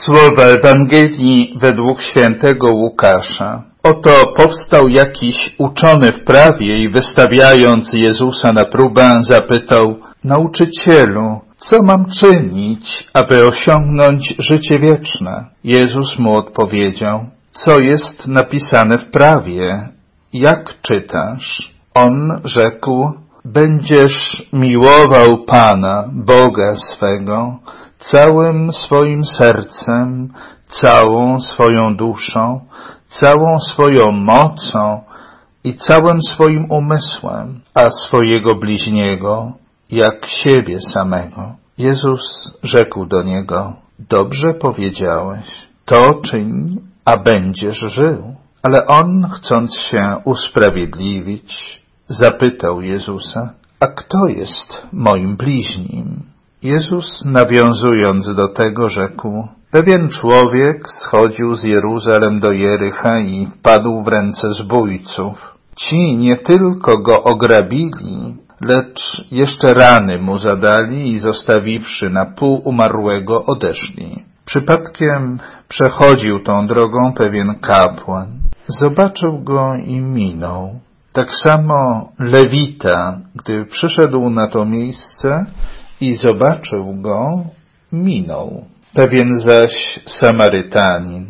Słowa Ewangelii według świętego Łukasza. Oto powstał jakiś uczony w prawie i wystawiając Jezusa na próbę zapytał: Nauczycielu, co mam czynić, aby osiągnąć życie wieczne? Jezus mu odpowiedział: co jest napisane w prawie? Jak czytasz? On rzekł: będziesz miłował Pana, Boga swego, całym swoim sercem, całą swoją duszą, całą swoją mocą i całym swoim umysłem, a swojego bliźniego jak siebie samego. Jezus rzekł do niego: dobrze powiedziałeś, to czyń, a będziesz żył. Ale on, chcąc się usprawiedliwić, zapytał Jezusa: a kto jest moim bliźnim? Jezus, nawiązując do tego, rzekł: pewien człowiek schodził z Jeruzalem do Jericha i padł w ręce zbójców. Ci nie tylko go ograbili, lecz jeszcze rany mu zadali i zostawiwszy na pół umarłego, odeszli. Przypadkiem przechodził tą drogą pewien kapłan. Zobaczył go i minął. Tak samo Lewita, gdy przyszedł na to miejsce i zobaczył go, minął. Pewien zaś Samarytanin,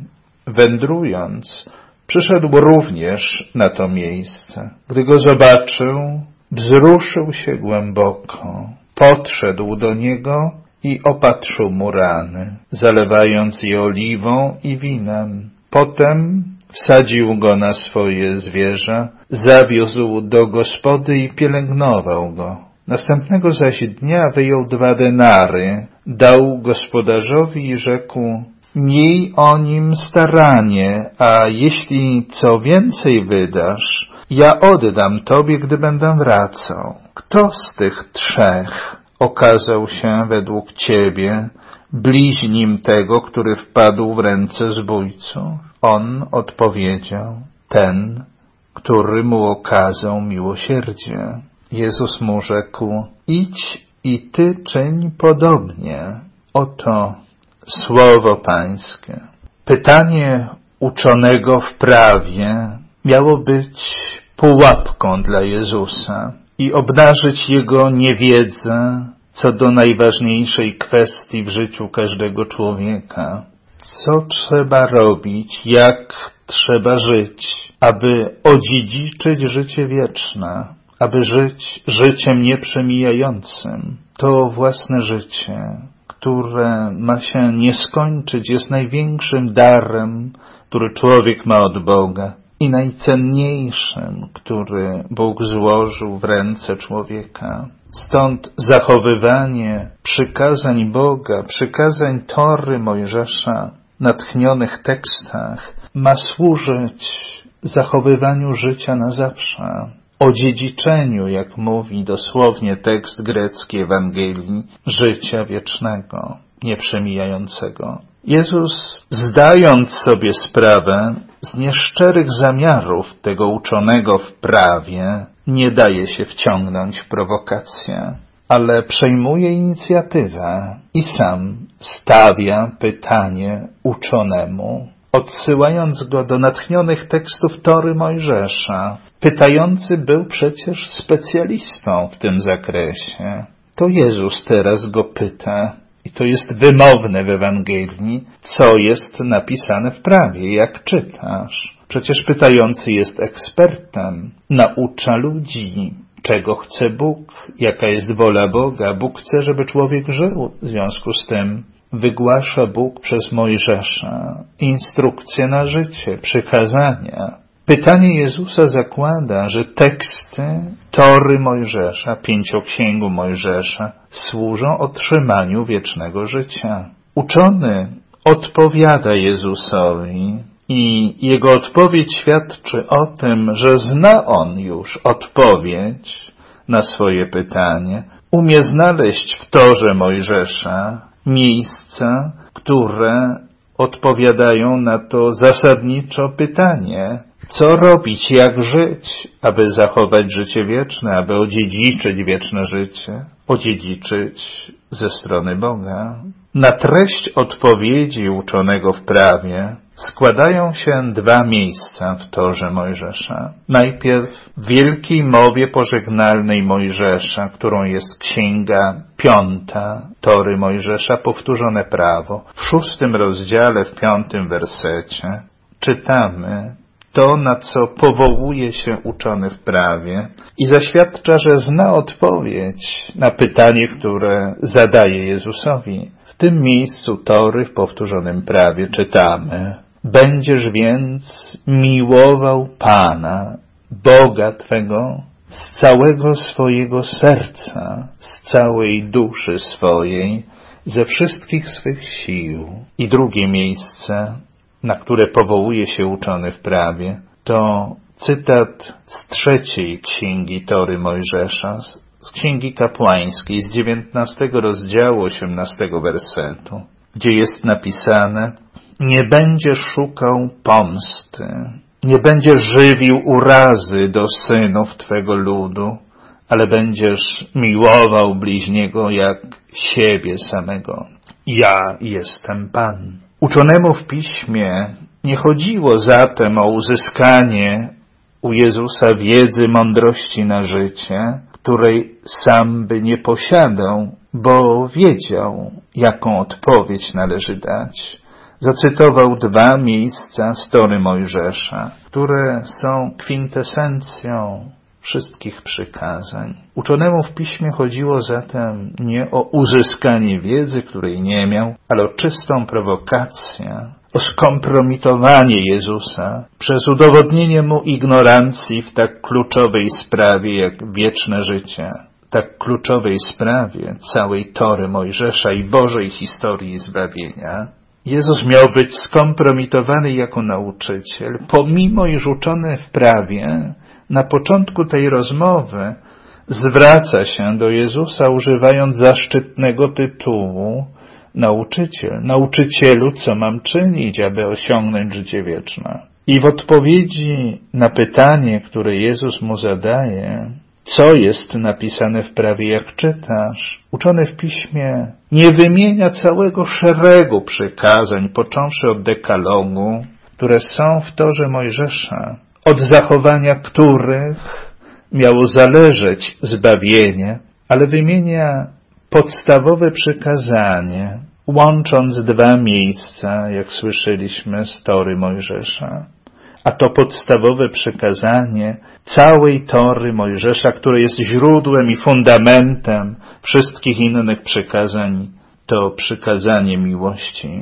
wędrując, przyszedł również na to miejsce. Gdy go zobaczył, wzruszył się głęboko, podszedł do niego i opatrzył mu rany, zalewając je oliwą i winem. Potem wsadził go na swoje zwierzę, zawiózł do gospody i pielęgnował go. Następnego zaś dnia wyjął 2 denary, dał gospodarzowi i rzekł: miej o nim staranie, a jeśli co więcej wydasz, ja oddam tobie, gdy będę wracał. Kto z tych 3 okazał się według ciebie bliźnim tego, który wpadł w ręce zbójców? On odpowiedział: ten, który mu okazał miłosierdzie. Jezus mu rzekł: idź i ty czyń podobnie. Oto słowo Pańskie. Pytanie uczonego w prawie miało być pułapką dla Jezusa i obnażyć jego niewiedzę co do najważniejszej kwestii w życiu każdego człowieka. Co trzeba robić, jak trzeba żyć, aby odziedziczyć życie wieczne, aby żyć życiem nieprzemijającym. To własne życie, które ma się nie skończyć, jest największym darem, który człowiek ma od Boga i najcenniejszym, który Bóg złożył w ręce człowieka. Stąd zachowywanie przykazań Boga, przykazań Tory Mojżesza, natchnionych tekstach, ma służyć zachowywaniu życia na zawsze, odziedziczeniu, jak mówi dosłownie tekst grecki Ewangelii, życia wiecznego, nieprzemijającego. Jezus, zdając sobie sprawę z nieszczerych zamiarów tego uczonego w prawie, nie daje się wciągnąć w prowokację, ale przejmuje inicjatywę i sam stawia pytanie uczonemu, odsyłając go do natchnionych tekstów Tory Mojżesza. Pytający był przecież specjalistą w tym zakresie. To Jezus teraz go pyta, i to jest wymowne w Ewangelii, co jest napisane w prawie, jak czytasz. Przecież pytający jest ekspertem, naucza ludzi, czego chce Bóg, jaka jest wola Boga. Bóg chce, żeby człowiek żył. W związku z tym wygłasza Bóg przez Mojżesza instrukcje na życie, przykazania. Pytanie Jezusa zakłada, że teksty Tory Mojżesza, 5księgu Mojżesza, służą otrzymaniu wiecznego życia. Uczony odpowiada Jezusowi i jego odpowiedź świadczy o tym, że zna on już odpowiedź na swoje pytanie. Umie znaleźć w Torze Mojżesza miejsca, które odpowiadają na to zasadniczo pytanie: co robić, jak żyć, aby zachować życie wieczne, aby odziedziczyć wieczne życie? odziedziczyć ze strony Boga. Na treść odpowiedzi uczonego w prawie składają się dwa miejsca w Torze Mojżesza. Najpierw w wielkiej mowie pożegnalnej Mojżesza, którą jest Księga 5 Tory Mojżesza, powtórzone prawo. W 6 rozdziale, w 5 wersecie czytamy to, na co powołuje się uczony w prawie i zaświadcza, że zna odpowiedź na pytanie, które zadaje Jezusowi. W tym miejscu Tory w powtórzonym prawie czytamy: będziesz więc miłował Pana, Boga Twego, z całego swojego serca, z całej duszy swojej, ze wszystkich swych sił. I drugie miejsce, na które powołuje się uczony w prawie, to cytat z 3 Księgi Tory Mojżesza, z Księgi Kapłańskiej, z 19 rozdziału 18 wersetu, gdzie jest napisane: nie będziesz szukał pomsty, nie będziesz żywił urazy do synów Twego ludu, ale będziesz miłował bliźniego jak siebie samego. Ja jestem Pan. Uczonemu w Piśmie nie chodziło zatem o uzyskanie u Jezusa wiedzy, mądrości na życie, której sam by nie posiadał, bo wiedział, jaką odpowiedź należy dać. Zacytował 2 miejsca z Tory Mojżesza, które są kwintesencją wszystkich przykazań. Uczonemu w Piśmie chodziło zatem nie o uzyskanie wiedzy, której nie miał, ale o czystą prowokację, o skompromitowanie Jezusa przez udowodnienie mu ignorancji w tak kluczowej sprawie jak wieczne życie, tak kluczowej sprawie całej Tory Mojżesza i Bożej historii zbawienia. Jezus miał być skompromitowany jako nauczyciel, pomimo iż uczony w prawie na początku tej rozmowy zwraca się do Jezusa, używając zaszczytnego tytułu nauczyciel. Nauczycielu, co mam czynić, aby osiągnąć życie wieczne? I w odpowiedzi na pytanie, które Jezus mu zadaje, co jest napisane w prawie, jak czytasz, uczony w Piśmie nie wymienia całego szeregu przykazań, począwszy od dekalogu, które są w Torze Mojżesza, od zachowania których miało zależeć zbawienie, ale wymienia podstawowe przykazanie, łącząc 2 miejsca, jak słyszeliśmy, z Tory Mojżesza. A to podstawowe przykazanie całej Tory Mojżesza, które jest źródłem i fundamentem wszystkich innych przykazań, to przykazanie miłości,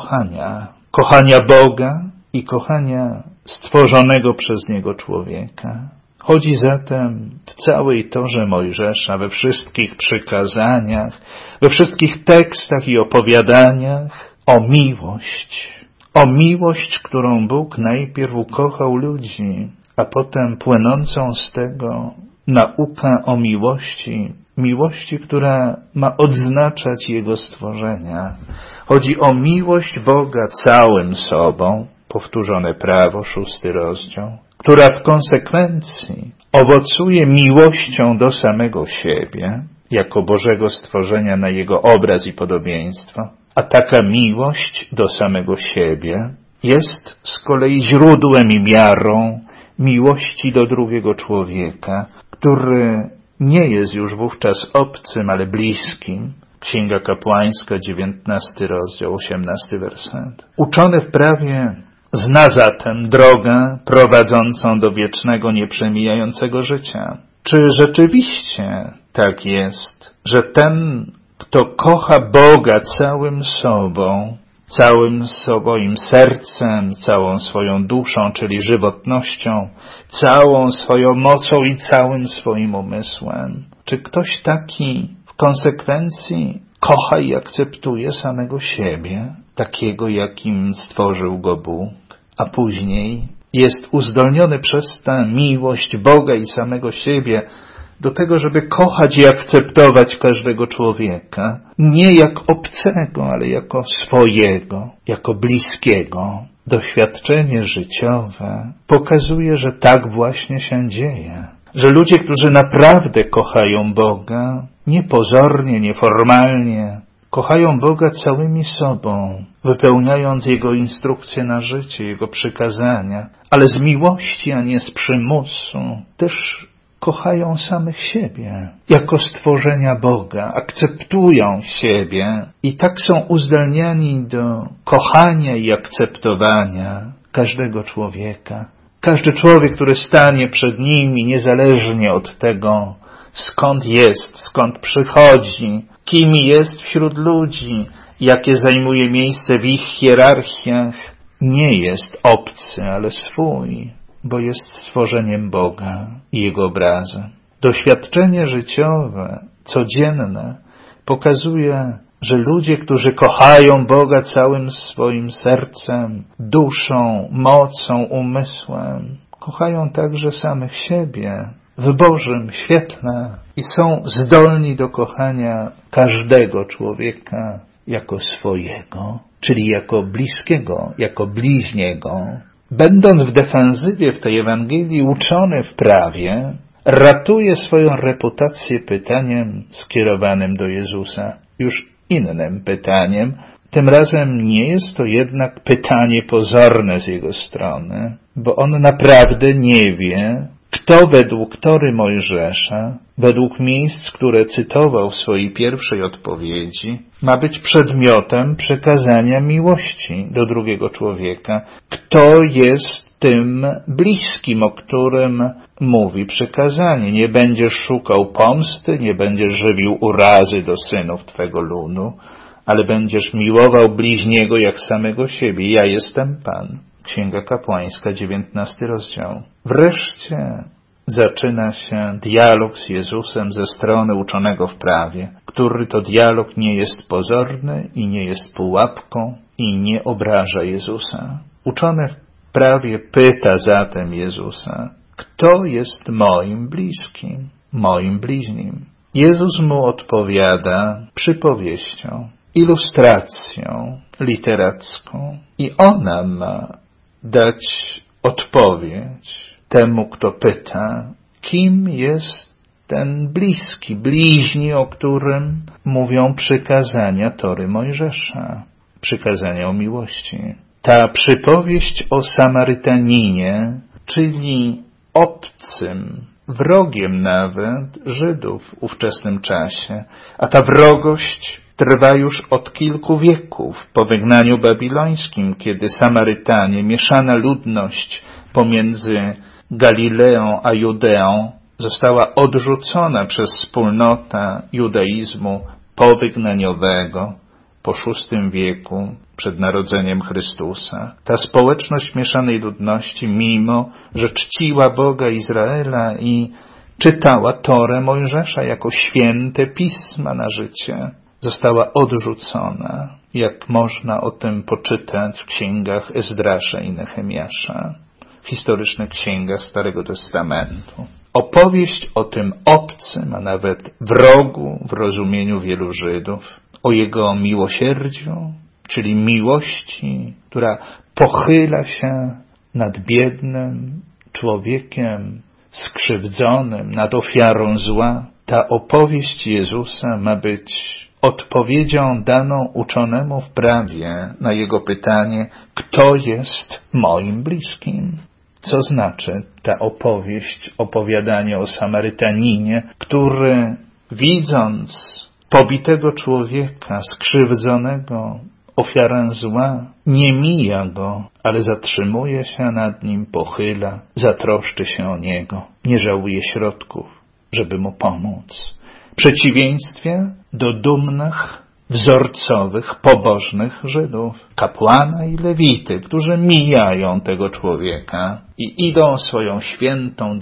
kochania Boga i kochania stworzonego przez Niego człowieka. Chodzi zatem w całej Torze Mojżesza, we wszystkich przykazaniach, we wszystkich tekstach i opowiadaniach o miłość, którą Bóg najpierw ukochał ludzi, a potem płynącą z tego nauka o miłości, która ma odznaczać Jego stworzenia. Chodzi o miłość Boga całym sobą, powtórzone prawo, 6 rozdział, która w konsekwencji owocuje miłością do samego siebie, jako Bożego stworzenia na Jego obraz i podobieństwo. A taka miłość do samego siebie jest z kolei źródłem i miarą miłości do drugiego człowieka, który nie jest już wówczas obcym, ale bliskim. Księga Kapłańska, 19 rozdział, 18 werset. Uczony w prawie zna zatem drogę prowadzącą do wiecznego, nieprzemijającego życia. Czy rzeczywiście tak jest, że ten, kto kocha Boga całym swoim sercem, całą swoją duszą, czyli żywotnością, całą swoją mocą i całym swoim umysłem, czy ktoś taki w konsekwencji kocha i akceptuje samego siebie, takiego jakim stworzył go Bóg, a później jest uzdolniony przez tę miłość Boga i samego siebie do tego, żeby kochać i akceptować każdego człowieka, nie jak obcego, ale jako swojego, jako bliskiego. Doświadczenie życiowe pokazuje, że tak właśnie się dzieje. że ludzie, którzy naprawdę kochają Boga, niepozornie, nieformalnie, kochają Boga całymi sobą, wypełniając Jego instrukcje na życie, Jego przykazania, ale z miłości, a nie z przymusu, też kochają samych siebie jako stworzenia Boga, akceptują siebie i tak są uzdolnieni do kochania i akceptowania każdego człowieka. Każdy człowiek, który stanie przed nimi, niezależnie od tego, skąd jest, skąd przychodzi, kim jest wśród ludzi, jakie zajmuje miejsce w ich hierarchiach, nie jest obcy, ale swój, bo jest stworzeniem Boga i Jego obrazem. Doświadczenie życiowe, codzienne, pokazuje, że ludzie, którzy kochają Boga całym swoim sercem, duszą, mocą, umysłem, kochają także samych siebie w Bożym świetle i są zdolni do kochania każdego człowieka jako swojego, czyli jako bliskiego, jako bliźniego. Będąc w defensywie w tej Ewangelii, uczony w prawie, ratuje swoją reputację pytaniem skierowanym do Jezusa. Już innym pytaniem. Tym razem nie jest to jednak pytanie pozorne z jego strony, bo on naprawdę nie wie, kto według Tory Mojżesza, według miejsc, które cytował w swojej pierwszej odpowiedzi, ma być przedmiotem przekazania miłości do drugiego człowieka. Kto jest tym bliskim, o którym mówi przykazanie. Nie będziesz szukał pomsty, nie będziesz żywił urazy do synów Twego ludu, ale będziesz miłował bliźniego jak samego siebie. Ja jestem Pan. Księga Kapłańska, 19 rozdział. Wreszcie zaczyna się dialog z Jezusem ze strony uczonego w prawie, który to dialog nie jest pozorny i nie jest pułapką i nie obraża Jezusa. Uczony w prawie pyta zatem Jezusa, kto jest moim bliskim, moim bliźnim? Jezus mu odpowiada przypowieścią, ilustracją literacką i ona ma dać odpowiedź temu, kto pyta, kim jest ten bliski, bliźni, o którym mówią przykazania Tory Mojżesza, przykazania o miłości. Ta przypowieść o Samarytaninie, czyli obcym, wrogiem nawet Żydów w ówczesnym czasie, a ta wrogość trwa już od kilku wieków po wygnaniu babilońskim, kiedy Samarytanie, mieszana ludność pomiędzy Galileą a Judeą, została odrzucona przez wspólnotę judaizmu powygnaniowego po VI wieku przed narodzeniem Chrystusa. Ta społeczność mieszanej ludności, mimo że czciła Boga Izraela i czytała Torę Mojżesza jako święte pisma na życie, została odrzucona, jak można o tym poczytać w księgach Ezdrasza i Nehemiasza, w historycznych księgach Starego Testamentu. Opowieść o tym obcym, a nawet wrogu w rozumieniu wielu Żydów, o jego miłosierdziu, czyli miłości, która pochyla się nad biednym człowiekiem skrzywdzonym, nad ofiarą zła. Ta opowieść Jezusa ma być odpowiedzią daną uczonemu w prawie na jego pytanie, kto jest moim bliskim. Co znaczy ta opowieść, opowiadanie o Samarytaninie, który widząc pobitego człowieka, skrzywdzonego, ofiarę zła, nie mija go, ale zatrzymuje się nad nim, pochyla, zatroszczy się o niego, nie żałuje środków, żeby mu pomóc. W przeciwieństwie do dumnych, wzorcowych, pobożnych Żydów, kapłana i lewity, którzy mijają tego człowieka i idą swoją świętą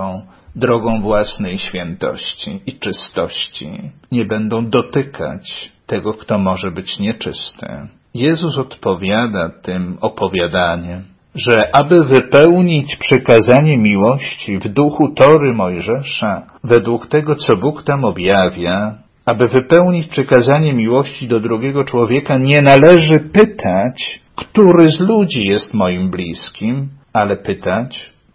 drogą własnej świętości i czystości. Nie będą dotykać tego, kto może być nieczysty. Jezus odpowiada tym opowiadaniem, że aby wypełnić przykazanie miłości w duchu Tory Mojżesza, według tego, co Bóg tam objawia, aby wypełnić przykazanie miłości do drugiego człowieka, nie należy pytać, który z ludzi jest moim bliskim, ale pytać,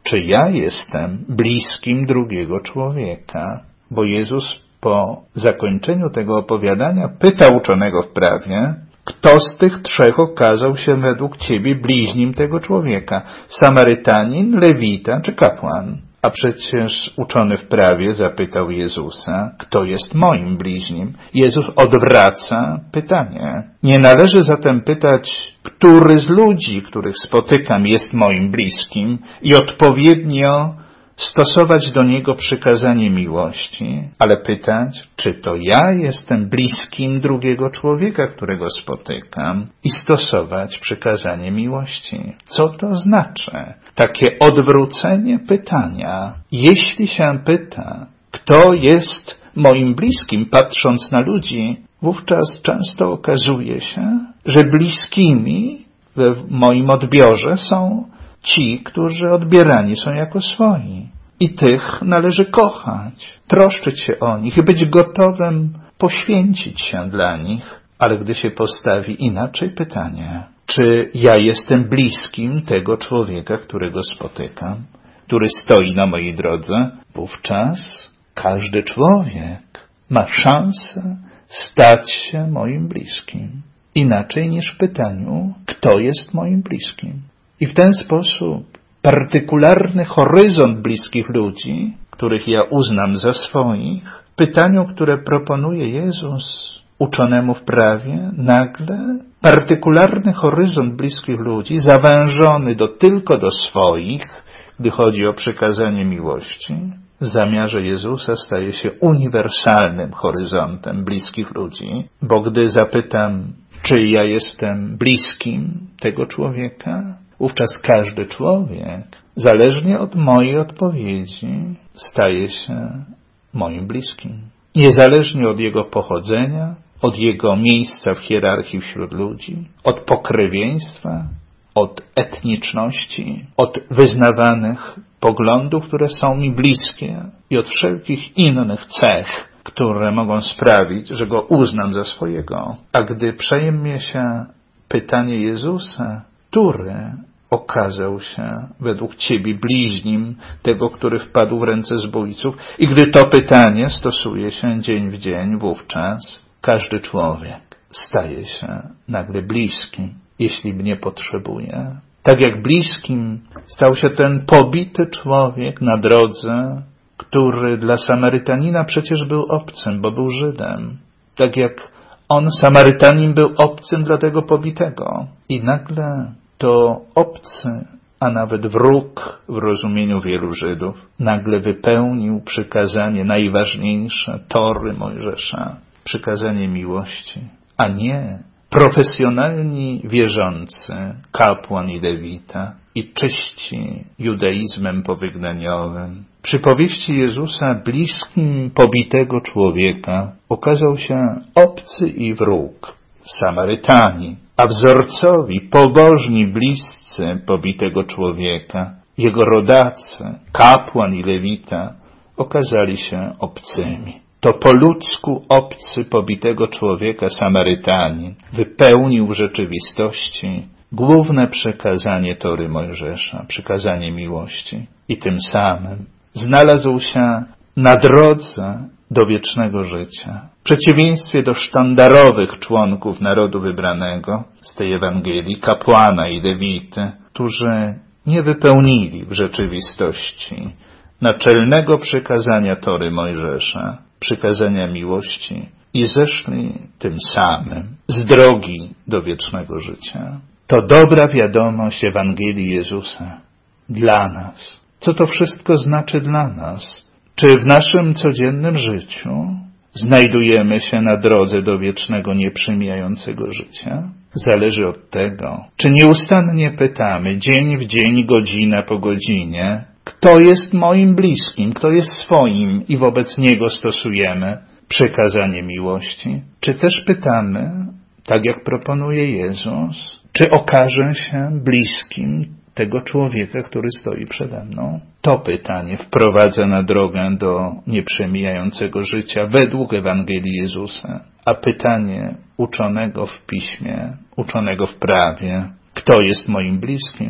czy ja jestem bliskim drugiego człowieka? Bo Jezus po zakończeniu tego opowiadania pyta uczonego w prawie, kto z tych trzech okazał się według ciebie bliźnim tego człowieka? Samarytanin, Lewita czy kapłan? A przecież uczony w prawie zapytał Jezusa, kto jest moim bliźnim? Jezus odwraca pytanie. Nie należy zatem pytać, który z ludzi, których spotykam, jest moim bliskim i odpowiednio stosować do niego przykazanie miłości, ale pytać, czy to ja jestem bliskim drugiego człowieka, którego spotykam, i stosować przykazanie miłości. Co to znaczy? Takie odwrócenie pytania. Jeśli się pyta, kto jest moim bliskim, patrząc na ludzi, wówczas często okazuje się, że bliskimi w moim odbiorze są ci, którzy odbierani są jako swoi. I tych należy kochać, troszczyć się o nich i być gotowym poświęcić się dla nich. Ale gdy się postawi inaczej pytanie, czy ja jestem bliskim tego człowieka, którego spotykam, który stoi na mojej drodze, wówczas każdy człowiek ma szansę stać się moim bliskim. Inaczej niż w pytaniu, kto jest moim bliskim. I w ten sposób partykularny horyzont bliskich ludzi, których ja uznam za swoich, w pytaniu, które proponuje Jezus uczonemu w prawie, nagle partykularny horyzont bliskich ludzi, zawężony tylko do swoich, gdy chodzi o przykazanie miłości, w zamiarze Jezusa staje się uniwersalnym horyzontem bliskich ludzi, bo gdy zapytam, czy ja jestem bliskim tego człowieka, wówczas każdy człowiek, zależnie od mojej odpowiedzi, staje się moim bliskim. Niezależnie od jego pochodzenia, od jego miejsca w hierarchii wśród ludzi, od pokrewieństwa, od etniczności, od wyznawanych poglądów, które są mi bliskie i od wszelkich innych cech, które mogą sprawić, że go uznam za swojego. A gdy przejmie się pytanie Jezusa, który okazał się według ciebie bliźnim tego, który wpadł w ręce zbójców, i gdy to pytanie stosuje się dzień w dzień, wówczas każdy człowiek staje się nagle bliskim, jeśli mnie potrzebuje. Tak jak bliskim stał się ten pobity człowiek na drodze, który dla Samarytanina przecież był obcym, bo był Żydem. Tak jak on, Samarytanin, był obcym dla tego pobitego. I nagle to obcy, a nawet wróg w rozumieniu wielu Żydów, nagle wypełnił przykazanie najważniejsze, Tory Mojżesza, przykazanie miłości, a nie profesjonalni wierzący, kapłan i lewita, i czyści judaizmem powygnaniowym. Przy powieści Jezusa bliskim pobitego człowieka okazał się obcy i wróg, Samarytani, a wzorcowi, pobożni bliscy pobitego człowieka, jego rodacy, kapłan i lewita, okazali się obcymi. To po ludzku obcy pobitego człowieka, Samarytanin, wypełnił w rzeczywistości główne przekazanie Tory Mojżesza, przykazanie miłości, i tym samym znalazł się na drodze do wiecznego życia. W przeciwieństwie do sztandarowych członków narodu wybranego z tej Ewangelii, kapłana i lewity, którzy nie wypełnili w rzeczywistości naczelnego przykazania Tory Mojżesza, przykazania miłości, i zeszli tym samym z drogi do wiecznego życia. To dobra wiadomość Ewangelii Jezusa dla nas. Co to wszystko znaczy dla nas? Czy w naszym codziennym życiu znajdujemy się na drodze do wiecznego, nieprzemijającego życia? Zależy od tego, czy nieustannie pytamy dzień w dzień, godzina po godzinie, kto jest moim bliskim, kto jest swoim, i wobec niego stosujemy przykazanie miłości? Czy też pytamy, tak jak proponuje Jezus, czy okażę się bliskim tego człowieka, który stoi przede mną? To pytanie wprowadza na drogę do nieprzemijającego życia według Ewangelii Jezusa. A pytanie uczonego w piśmie, uczonego w prawie, kto jest moim bliskim,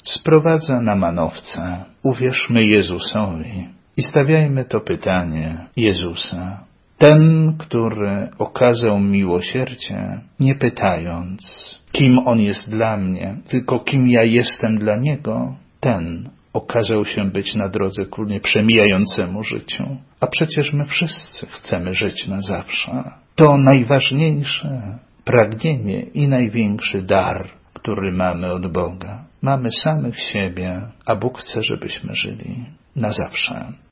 sprowadza na manowce. Uwierzmy Jezusowi i stawiajmy to pytanie Jezusa. Ten, który okazał miłosierdzie, nie pytając, kim On jest dla mnie, tylko kim ja jestem dla Niego, ten okazał się być na drodze ku nieprzemijającemu życiu. A przecież my wszyscy chcemy żyć na zawsze. To najważniejsze pragnienie i największy dar, który mamy od Boga. Mamy samych siebie, a Bóg chce, żebyśmy żyli na zawsze.